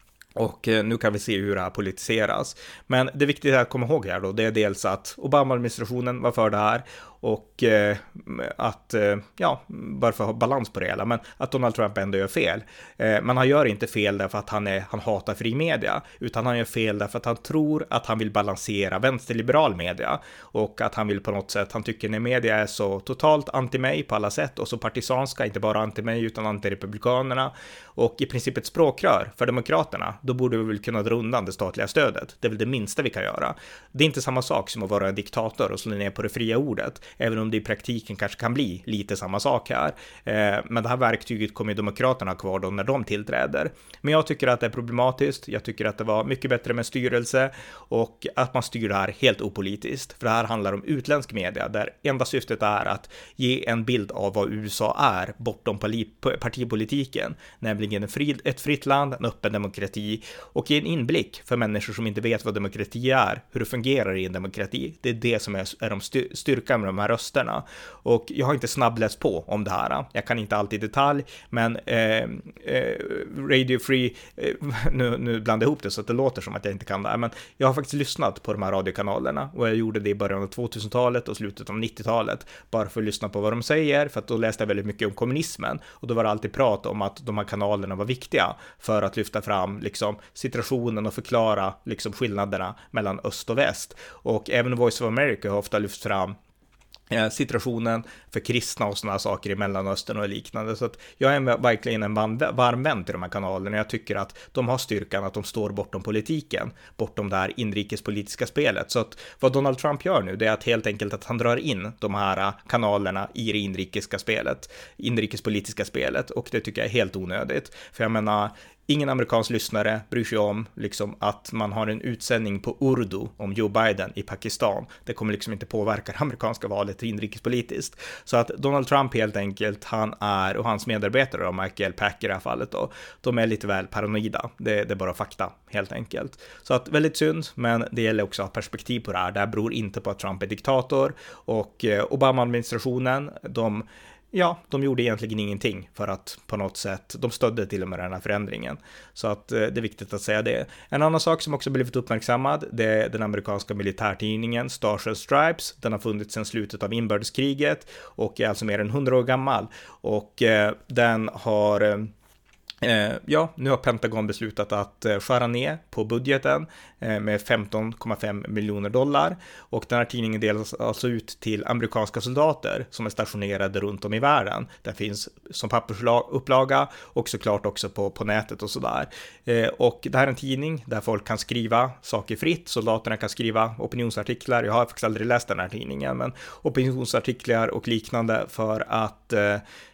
Och nu kan vi se hur det här politiseras. Men det viktiga att komma ihåg här då, det är dels att Obama-administrationen var för det här, och eh, att, eh, ja, bara för att ha balans på det hela, men att Donald Trump ändå gör fel. Eh, men han gör inte fel därför att han, är, han hatar fri media, utan han gör fel därför att han tror att han vill balansera vänsterliberal media, och att han vill på något sätt, han tycker när media är så totalt anti-mig på alla sätt, och så partisanska, inte bara anti-mig utan anti-republikanerna, och i princip ett språkrör för demokraterna, då borde vi väl kunna dra undan det statliga stödet. Det är väl det minsta vi kan göra. Det är inte samma sak som att vara en diktator och slå ner på det fria ordet, även om det i praktiken kanske kan bli lite samma sak här. Eh, men det här verktyget kommer ju demokraterna kvar då när de tillträder. Men jag tycker att det är problematiskt. Jag tycker att det var mycket bättre med styrelse, och att man styr det här helt opolitiskt. För det här handlar om utländsk media där enda syftet är att ge en bild av vad U S A är bortom partipolitiken, nämligen en fri, ett fritt land, en öppen demokrati, och ge en inblick för människor som inte vet vad demokrati är, hur det fungerar i en demokrati. Det är det som är, är de styr, styrkan med de här rösterna. Och jag har inte snabbläst på om det här. Jag kan inte alltid i detalj, men eh, eh, Radio Free, eh, nu, nu blandar jag ihop det så att det låter som att jag inte kan det här, men jag har faktiskt lyssnat på de här radiokanalerna, och jag gjorde det i början av tvåtusentalet och slutet av nittiotalet, bara för att lyssna på vad de säger, för att då läste jag väldigt mycket om kommunismen, och då var det alltid prat om att de här kanalerna var viktiga för att lyfta fram liksom situationen och förklara liksom skillnaderna mellan öst och väst. Och även Voice of America har ofta lyft fram situationen för kristna och sådana saker i Mellanöstern och liknande. Så att jag är verkligen en varm vän till de här kanalerna. Jag tycker att de har styrkan att de står bortom politiken, bortom det här inrikespolitiska spelet. Så att vad Donald Trump gör nu, det är att helt enkelt att han drar in de här kanalerna i det inrikespolitiska spelet, inrikespolitiska spelet, och det tycker jag är helt onödigt. För jag menar, ingen amerikansk lyssnare bryr sig om liksom att man har en utsändning på urdu om Joe Biden i Pakistan. Det kommer liksom inte påverka det amerikanska valet inrikespolitiskt. Så att Donald Trump helt enkelt, han är, och hans medarbetare och Michael Pack i det här fallet då, de är lite väl paranoida. Det, det är bara fakta helt enkelt. Så att väldigt synd, men det gäller också att ha perspektiv på det här. Det här beror inte på att Trump är diktator, och eh, Obama-administrationen, de Ja, de gjorde egentligen ingenting för att på något sätt, de stödde till och med den här förändringen. Så att eh, det är viktigt att säga det. En annan sak som också blivit uppmärksammad, det är den amerikanska militärtidningen Stars and Stripes. Den har funnits sedan slutet av inbördeskriget och är alltså mer än hundra år gammal. Och eh, den har... Eh, Eh, ja, nu har Pentagon beslutat att eh, skära ner på budgeten eh, med femton komma fem miljoner dollar, och den här tidningen delas alltså ut till amerikanska soldater som är stationerade runt om i världen. Den finns som pappersupplaga och såklart också på, på nätet och sådär. Eh, och det här är en tidning där folk kan skriva saker fritt, soldaterna kan skriva opinionsartiklar. Jag har faktiskt aldrig läst den här tidningen, men opinionsartiklar och liknande för att eh,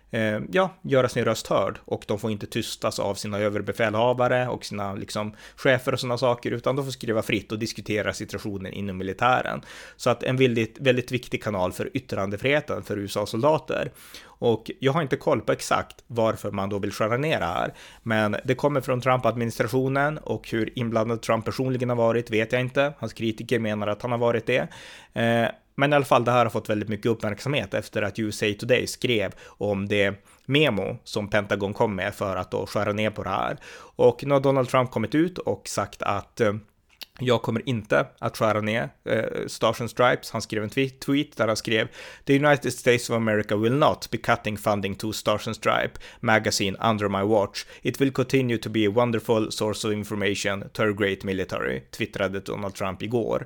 ja, göra sin röst hörd, och de får inte tystas av sina överbefälhavare och sina liksom chefer och sådana saker, utan de får skriva fritt och diskutera situationen inom militären. Så att en väldigt, väldigt viktig kanal för yttrandefriheten för U S A-soldater. Och jag har inte koll på exakt varför man då vill skära ner det här, men det kommer från Trump-administrationen, och hur inblandad Trump personligen har varit vet jag inte. Hans kritiker menar att han har varit det. Eh, Men i alla fall, det här har fått väldigt mycket uppmärksamhet efter att U S A Today skrev om det memo som Pentagon kom med för att då skära ner på det här. Och nu har Donald Trump kommit ut och sagt att eh, jag kommer inte att skära ner eh, Stars and Stripes. Han skrev en tweet, tweet där han skrev: The United States of America will not be cutting funding to Stars and Stripes magazine under my watch. It will continue to be a wonderful source of information to our great military, twittrade Donald Trump igår.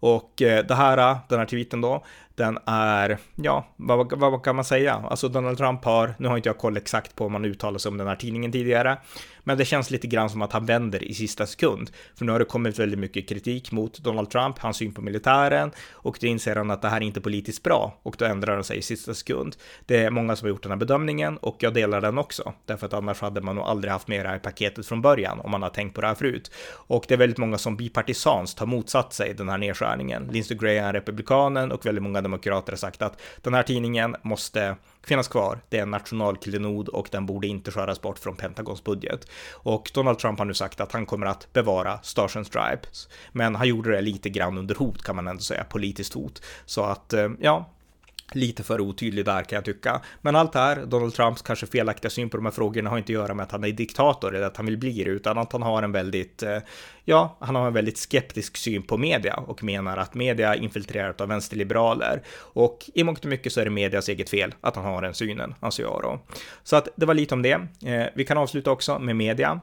Och eh, det här, den här tweeten då, den är, ja, vad, vad, vad kan man säga? Alltså Donald Trump har, nu har inte jag koll exakt på om man uttalar sig om den här tidningen tidigare, men det känns lite grann som att han vänder i sista sekund. För nu har det kommit väldigt mycket kritik mot Donald Trump, hans syn på militären, och då inser han att det här är inte politiskt bra, och då ändrar han sig i sista sekund. Det är många som har gjort den här bedömningen, och jag delar den också, därför att annars hade man nog aldrig haft med det här paketet från början, om man har tänkt på det här förut. Och det är väldigt många som bipartisans har motsatt sig den här nedskärningen. Lindsey Graham, republikanen, och väldigt många demokrater har sagt att den här tidningen måste finnas kvar. Det är en nationalklenod och den borde inte skäras bort från Pentagons budget. Och Donald Trump har nu sagt att han kommer att bevara Stars and Stripes. Men han gjorde det lite grann under hot, kan man ändå säga, politiskt hot. Så att, ja, lite för otydlig där kan jag tycka. Men allt det här, Donald Trumps kanske felaktiga syn på de här frågorna har inte att göra med att han är diktator eller att han vill bli det, utan att han har en väldigt, ja, han har en väldigt skeptisk syn på media och menar att media är infiltrerat av vänsterliberaler. Och i mångt och mycket så är det medias eget fel att han har den synen, anser jag då. Så att det var lite om det. Eh, vi kan avsluta också med media.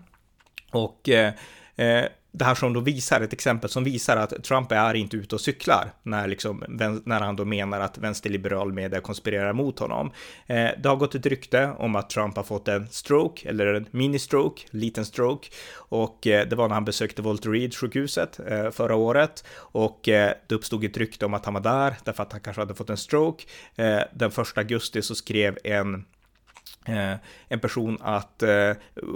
Och eh, det här som då visar, ett exempel som visar att Trump är inte ute och cyklar när, liksom, när han då menar att vänsterliberal media konspirerar mot honom. Eh, det har gått ett rykte om att Trump har fått en stroke, eller en mini-stroke, liten stroke, och eh, det var när han besökte Walter Reed-sjukhuset eh, förra året, och eh, det uppstod ett rykte om att han var där därför att han kanske hade fått en stroke. Eh, den första augusti så skrev en Eh, en person att, eh,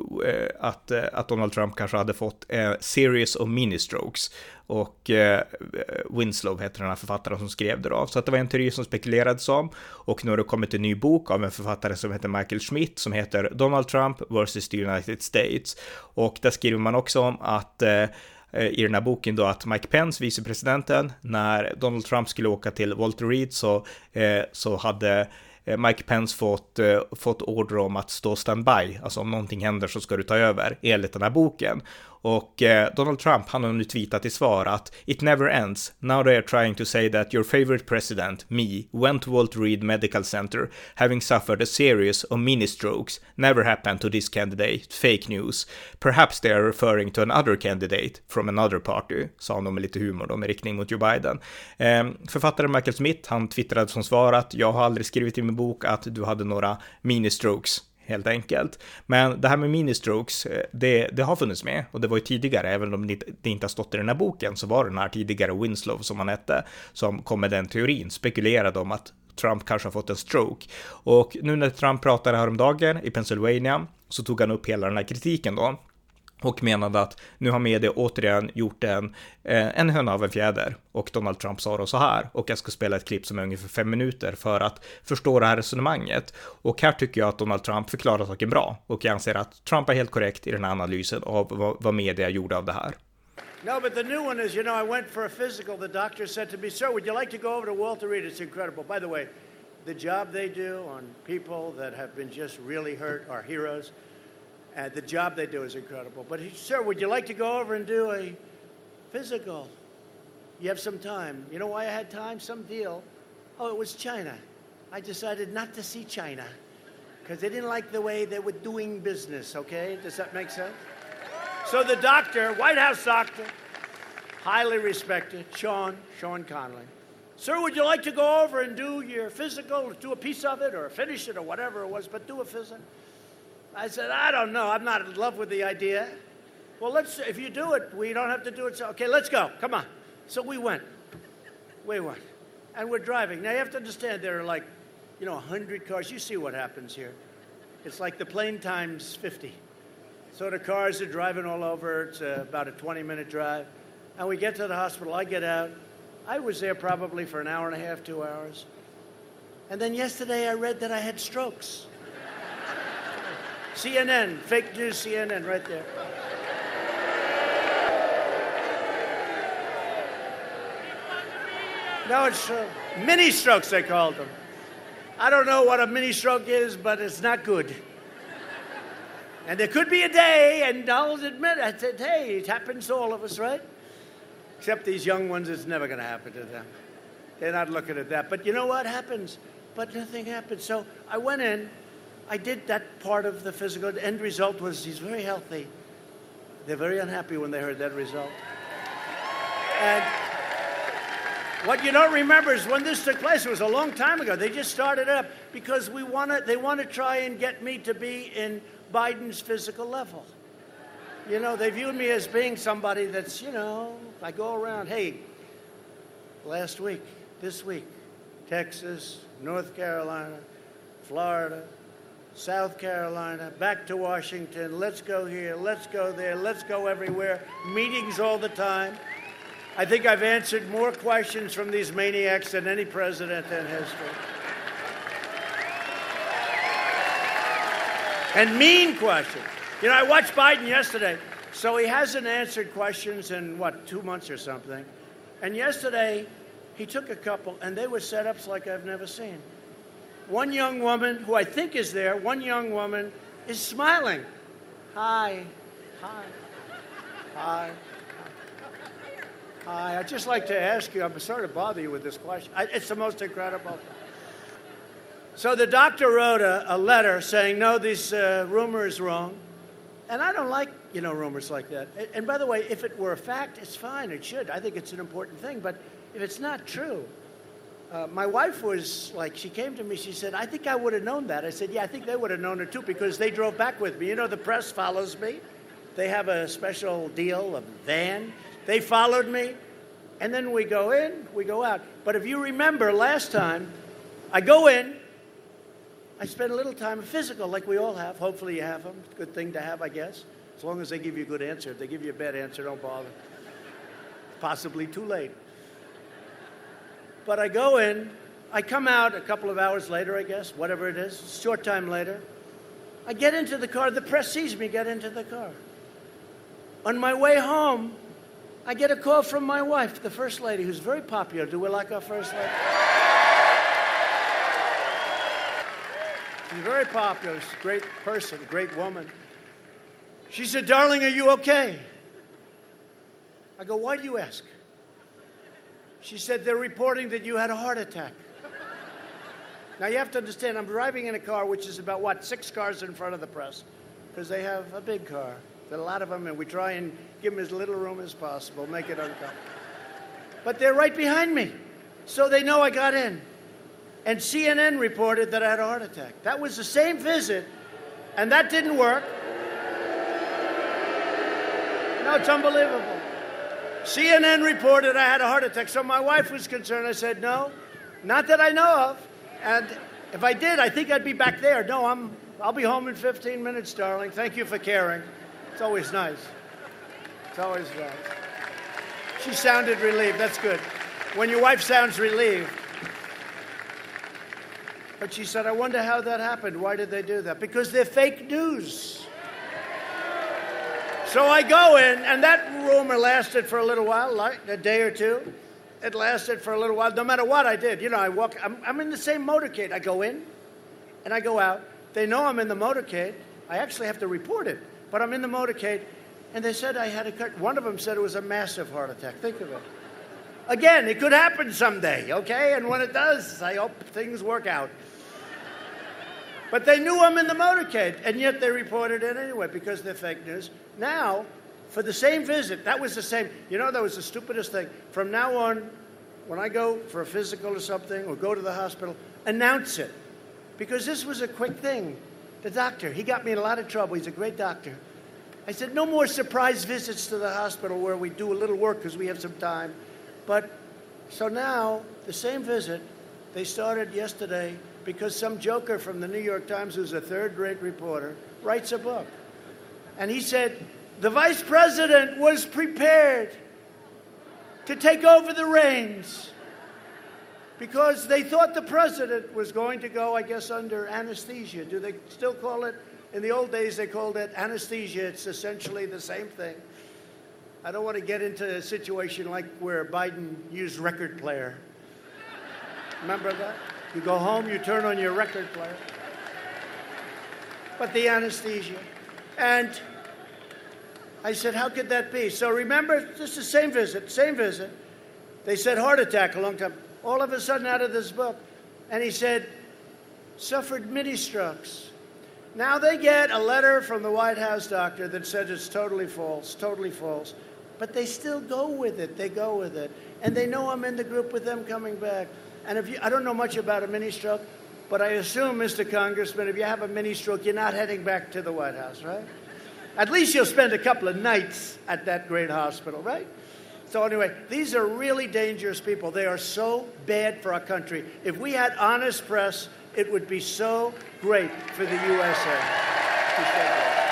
att, eh, att Donald Trump kanske hade fått en eh, series of mini-strokes, och eh, Winslow heter den här författaren som skrev det då. Så att det var en teori som spekulerades om, och nu har det kommit en ny bok av en författare som heter Michael Schmidt som heter Donald Trump versus the United States, och där skriver man också om att eh, i den här boken då att Mike Pence, vicepresidenten, när Donald Trump skulle åka till Walter Reed så, eh, så hade Mike Pence fått, uh, fått order om att stå standby, alltså om någonting händer så ska du ta över, enligt den här boken. Och eh, Donald Trump, han har nu tweetat i svar att it never ends. Now they are trying to say that your favorite president, me, went to Walter Reed Medical Center having suffered a series of mini-strokes. Never happened to this candidate. Fake news. Perhaps they are referring to another candidate from another party, sa han med lite humor då, med riktning mot Joe Biden. Eh, författaren Michael Smith, han twittrade som svar att jag har aldrig skrivit i min bok att du hade några mini-strokes, helt enkelt. Men det här med mini-strokes, det, det har funnits med, och det var ju tidigare, även om det inte har stått i den här boken, så var den här tidigare Winslow, som han hette, som kom med den teorin, spekulerade om att Trump kanske har fått en stroke. Och nu när Trump pratade häromdagen i Pennsylvania så tog han upp hela den här kritiken då, och menade att nu har media återigen gjort en, en höna av en fjäder. Och Donald Trump sa då så här, och jag ska spela ett klipp som är ungefär fem minuter för att förstå det här resonemanget. Och här tycker jag att Donald Trump förklarar saken bra, och jag anser att Trump är helt korrekt i den här analysen av vad, vad media gjorde av det här. No, but the new one is, you know, I went for a physical. The doctor said to me, sir, would you like to go over to Walter Reed? It's incredible. By the way, the job they do on people that have been just really hurt are heroes. Uh, the job they do is incredible. But, he, sir, would you like to go over and do a physical? You have some time. You know why I had time? Some deal. Oh, it was China. I decided not to see China because they didn't like the way they were doing business, okay? Does that make sense? So the doctor, White House doctor, highly respected, Sean, Sean Conley. Sir, would you like to go over and do your physical, do a piece of it or finish it or whatever it was, but do a physical? I said, I don't know. I'm not in love with the idea. Well, let's, if you do it, we don't have to do it. So, okay, let's go. Come on. So we went. We went. And we're driving. Now, you have to understand, there are like, you know, one hundred cars. You see what happens here. It's like the plane times fifty. So the cars are driving all over. It's uh, about a twenty-minute drive. And we get to the hospital. I get out. I was there probably for an hour and a half, two hours. And then yesterday I read that I had strokes. C N N, fake news C N N right there. No, it's uh, mini strokes, they called them. I don't know what a mini stroke is, but it's not good. And there could be a day, and I'll admit, I said, hey, it happens to all of us, right? Except these young ones, it's never going to happen to them. They're not looking at that. But you know what happens? But nothing happens. So I went in. I did that part of the physical. The end result was he's very healthy. They're very unhappy when they heard that result. And What you don't remember is when this took place, it was a long time ago. They just started up because we want to, they want to try and get me to be in Biden's physical level. You know, they view me as being somebody that's, you know, I go around, hey, last week, this week, Texas, North Carolina, Florida, South Carolina, back to Washington, let's go here, let's go there, let's go everywhere, meetings all the time. I think I've answered more questions from these maniacs than any president in history. And mean questions. You know, I watched Biden yesterday, so he hasn't answered questions in, what, two months or something. And yesterday, he took a couple, and they were setups like I've never seen. One young woman, who I think is there, one young woman is smiling. Hi, hi, hi. Hi, I'd just like to ask you, I'm sorry to bother you with this question. I, it's the most incredible. So the doctor wrote a, a letter saying, no, this uh, rumor is wrong. And I don't like, you know, rumors like that. And, and by the way, if it were a fact, it's fine, it should. I think it's an important thing. But if it's not true, uh, my wife was like, she came to me, she said, I think I would have known that. I said, yeah, I think they would have known it too, because they drove back with me. You know, the press follows me. They have a special deal, a van. They followed me, and then we go in, we go out. But if you remember last time, I go in, I spend a little time in physical, like we all have. Hopefully you have them. It's a good thing to have, I guess, as long as they give you a good answer. If they give you a bad answer, don't bother. Possibly too late. But I go in, I come out a couple of hours later, I guess, whatever it is, short time later. I get into the car, the press sees me get into the car. On my way home, I get a call from my wife, the First Lady, who's very popular. Do we like our First Lady? She's very popular. She's a great person, a great woman. She said, darling, are you okay? I go, why do you ask? She said, they're reporting that you had a heart attack. Now, you have to understand, I'm driving in a car which is about, what, six cars in front of the press, because they have a big car. There are a lot of them, and we try and give them as little room as possible, make it uncomfortable. But they're right behind me, so they know I got in. And C N N reported that I had a heart attack. That was the same visit, and that didn't work. No, it's unbelievable. C N N reported I had a heart attack, so my wife was concerned. I said, no, not that I know of. And if I did, I think I'd be back there. No, I'm, I'll be home in fifteen minutes, darling. Thank you for caring. It's always nice. It's always nice. She sounded relieved. That's good. When your wife sounds relieved. But she said, I wonder how that happened. Why did they do that? Because they're fake news. So I go in, and that rumor lasted for a little while, like a day or two. It lasted for a little while, no matter what I did. You know, I walk, I'm, I'm in the same motorcade. I go in, and I go out. They know I'm in the motorcade. I actually have to report it. But I'm in the motorcade, and they said I had a cut. One of them said it was a massive heart attack. Think of it. Again, it could happen someday, okay? And when it does, I hope things work out. But they knew I'm in the motorcade, and yet they reported it anyway because they're fake news. Now, for the same visit, that was the same. You know, that was the stupidest thing. From now on, when I go for a physical or something or go to the hospital, announce it. Because this was a quick thing. The doctor, he got me in a lot of trouble. He's a great doctor. I said, no more surprise visits to the hospital where we do a little work because we have some time. But so now, the same visit, they started yesterday because some joker from the New York Times, who's a third-rate reporter, writes a book. And he said, the vice president was prepared to take over the reins because they thought the president was going to go, I guess, under anesthesia. Do they still call it? In the old days, they called it anesthesia. It's essentially the same thing. I don't want to get into a situation like where Biden used record player. Remember that? You go home, you turn on your record player. But the anesthesia. And I said, how could that be? So remember, just the same visit, same visit. They said heart attack a long time. All of a sudden out of this book. And he said, suffered mini strokes. Now they get a letter from the White House doctor that says it's totally false, totally false. But they still go with it. They go with it. and they know I'm in the group with them coming back. And if you, I don't know much about a mini stroke, but I assume, Mister Congressman, if you have a mini stroke, you're not heading back to the White House, right? At least you'll spend a couple of nights at that great hospital, right? So anyway, these are really dangerous people. They are so bad for our country. If we had honest press, it would be so great for the U S A. Be so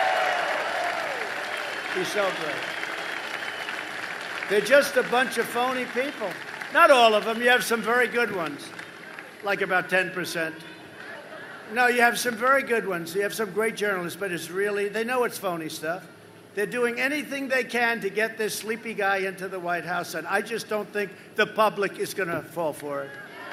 great. Be so great. They're just a bunch of phony people. Not all of them. You have some very good ones, like about ten percent. No, you have some very good ones. You have some great journalists, but it's really, they know it's phony stuff. They're doing anything they can to get this sleepy guy into the White House, and I just don't think the public is going to fall for it.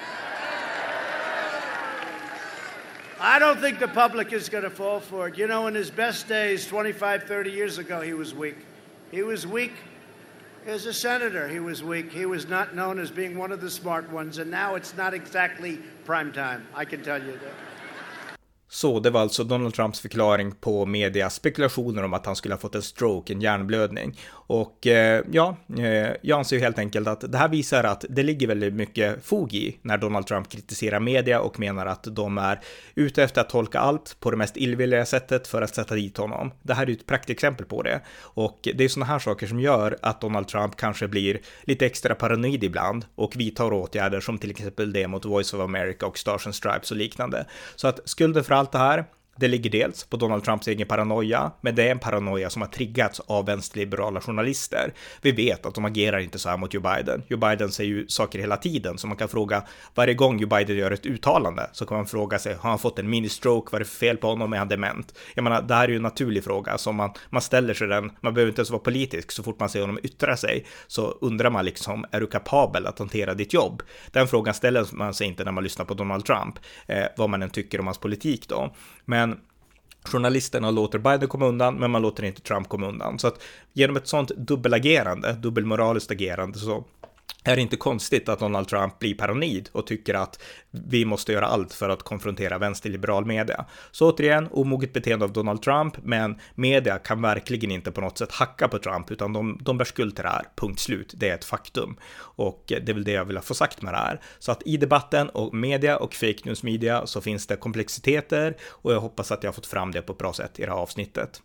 I don't think the public is going to fall for it. You know, in his best days, twenty-five, thirty years ago, he was weak. He was weak as a senator. He was weak. He was not known as being one of the smart ones, and now it's not exactly prime time. I can tell you that. Så det var alltså Donald Trumps förklaring på medias spekulationer om att han skulle ha fått en stroke, en hjärnblödning. Och eh, ja, eh, jag anser ju helt enkelt att det här visar att det ligger väldigt mycket fog i när Donald Trump kritiserar media och menar att de är ute efter att tolka allt på det mest illvilliga sättet för att sätta dit honom. Det här är ju ett praktexempel på det. Och det är såna här saker som gör att Donald Trump kanske blir lite extra paranoid ibland och vidtar åtgärder som till exempel det mot Voice of America och Stars and Stripes och liknande. Så att skulden för allt det här, det ligger dels på Donald Trumps egen paranoia, men det är en paranoia som har triggats av vänsterliberala journalister. Vi vet att de agerar inte så här mot Joe Biden. Joe Biden säger ju saker hela tiden, så man kan fråga varje gång Joe Biden gör ett uttalande så kan man fråga sig, har han fått en mini-stroke? Vad är det för fel på honom? Är han dement? Jag menar, det här är ju en naturlig fråga som man, man ställer sig den. Man behöver inte ens vara politisk. Så fort man ser honom yttra sig så undrar man liksom, är du kapabel att hantera ditt jobb? Den frågan ställer man sig inte när man lyssnar på Donald Trump, eh, vad man än tycker om hans politik då. Men journalisterna låter Biden komma undan, men man låter inte Trump komma undan. Så att genom ett sånt dubbelagerande, dubbelmoraliskt agerande, så är det inte konstigt att Donald Trump blir paranoid och tycker att vi måste göra allt för att konfrontera vänsterliberal media. Så återigen, omoget beteende av Donald Trump, men media kan verkligen inte på något sätt hacka på Trump, utan de, de bär skuld till det här, punkt slut. Det är ett faktum. Och det är väl det jag vill ha få sagt med det här. Så att i debatten och media och fake news media så finns det komplexiteter, och jag hoppas att jag har fått fram det på ett bra sätt i det här avsnittet.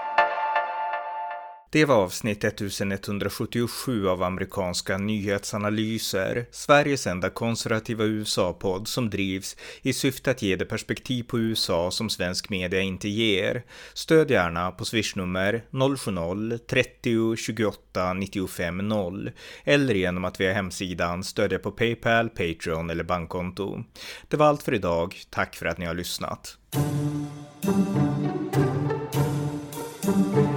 Det var avsnitt elvahundrasjuttiosju av amerikanska nyhetsanalyser, Sveriges enda konservativa U S A-podd som drivs i syfte att ge det perspektiv på U S A som svensk media inte ger. Stöd gärna på swishnummer noll sju noll trettio tjugoåtta nittiofem noll eller genom att via hemsidan stödja på PayPal, Patreon eller bankkonto. Det var allt för idag. Tack för att ni har lyssnat.